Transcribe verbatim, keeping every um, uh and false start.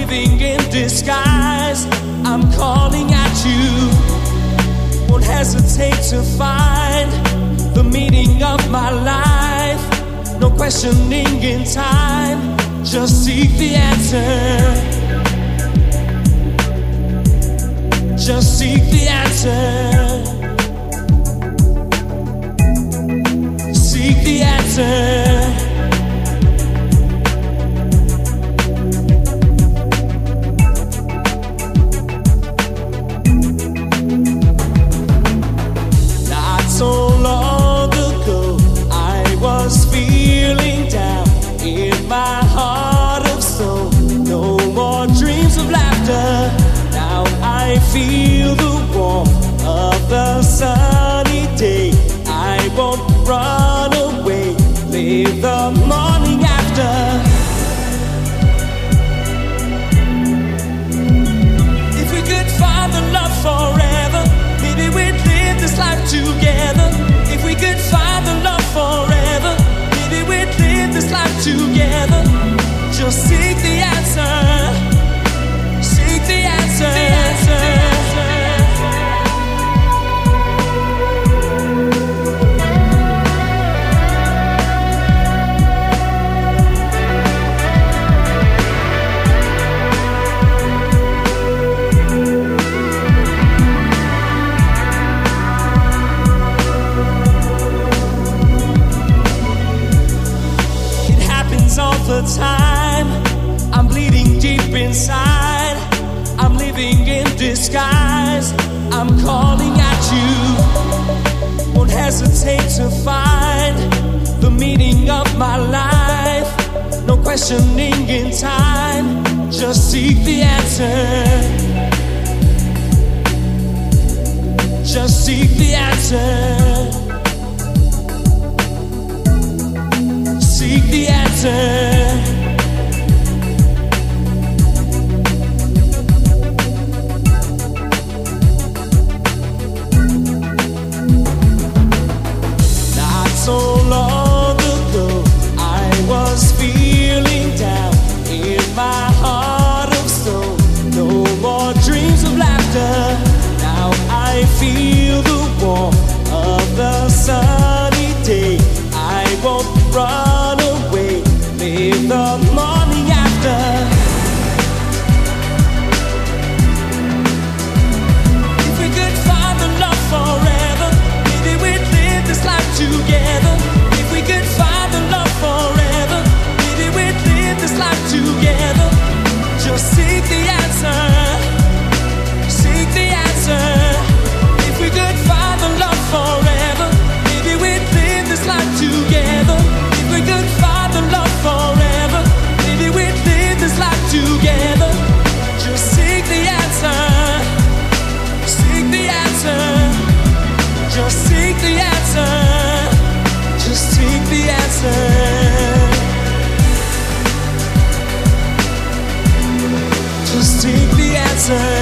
living in disguise. I'm calling at you. Won't hesitate to find the meaning of my life. No questioning in time, just seek the answer. Just seek the answer. Seek the answer. Not so long ago, I was feeling down in my heart of stone. No more dreams of laughter. Now I feel the warmth of the sunny day. I won't run away, live the morning after. If we could find the love forever, maybe we'd live this life together. If we could find the love forever, maybe we'd live this life together. Just seek the answer. Seek the answer. The answer. All the time, I'm bleeding deep inside. I'm living in disguise. I'm calling at you. Won't hesitate to find the meaning of my life. No questioning in time, just seek the answer. Just seek the answer. Seek the answer. Not so long ago, I was feeling down in my heart of stone. No more dreams of laughter. Now I feel the warmth of the sunny day. I won't run away, live the morning after. If we could find the love forever, maybe we'd live this life together. If we could find the love forever, maybe we'd live this life together. Just seek the answer. Seek the answer. If we could find the love forever, maybe we'd live this life together. If we could find the love forever, maybe we'd live this life together. Just seek the answer. Seek the answer. Just seek the answer. Just seek the answer. Just seek the answer.